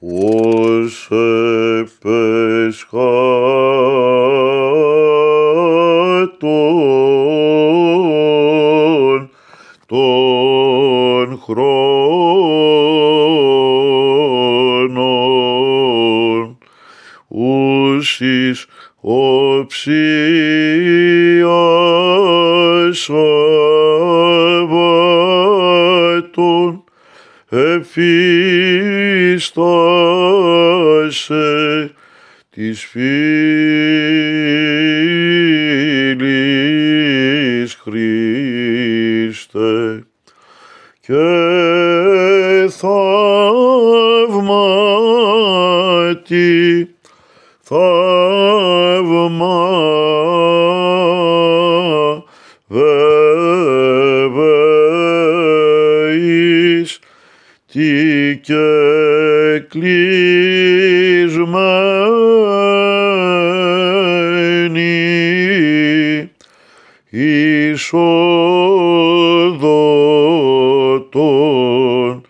ως επέσχατον των χρόνων, ούσις οψίας Σαββάτων εφίστασε της φίλης Χριστέ, και θαύματι θαύμα βεβαίης τι και κλεισμένη είσοδο των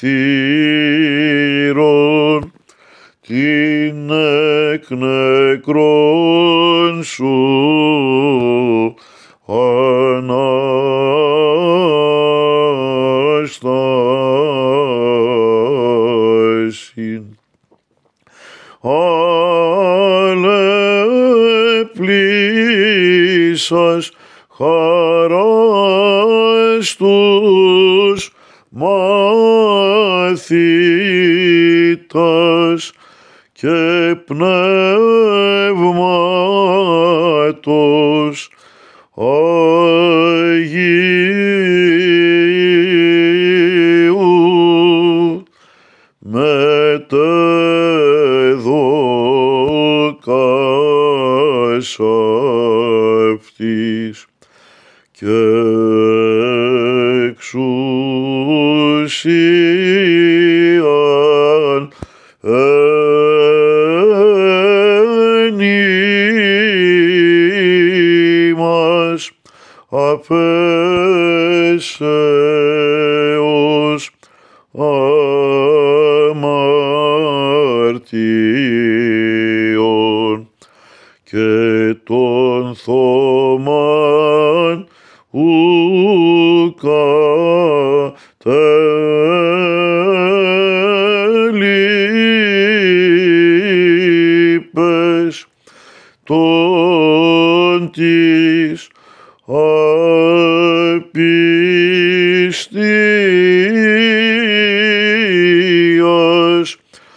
θύρων, την εκ νεκρών σου Ανάστασιν. Αλεπλήσας χαράς τους μαθήτας και πνεύματος Αγίου μετεδόκας αυτής και εξουσίαν εν ημάς απέσεως αμαρτίων και των θωμάν ου κατέλειπες των της απιστίας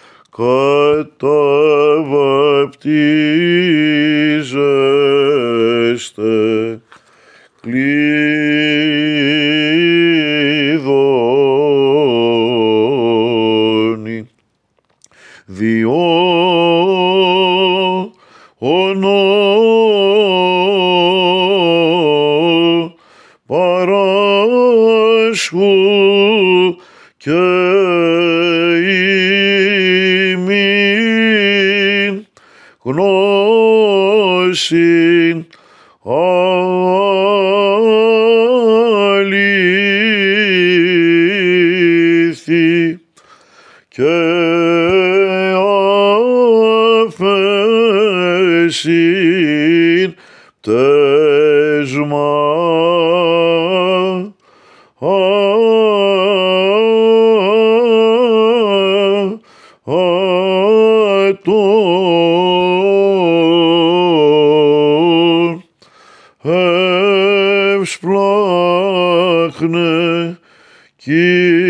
καταβαπτίζεστε κλειδώνει, διό παράσχου και ημίν γνώσιν αλήθη και αφέσιν πτέσμα ατών ευσπλάχνε